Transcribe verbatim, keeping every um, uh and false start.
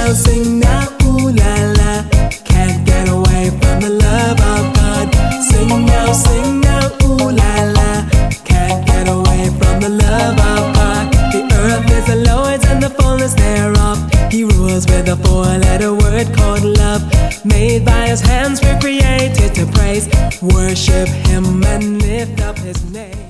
now, sing now, ooh la la. Can't get away from the love of God. Sing now, sing now, ooh la la. Can't get away from the love of God. The earth is the Lord's and the fullness thereof. He rules with a four-letter word called love. Made by his hands, we're created to praise, worship him and lift up his name.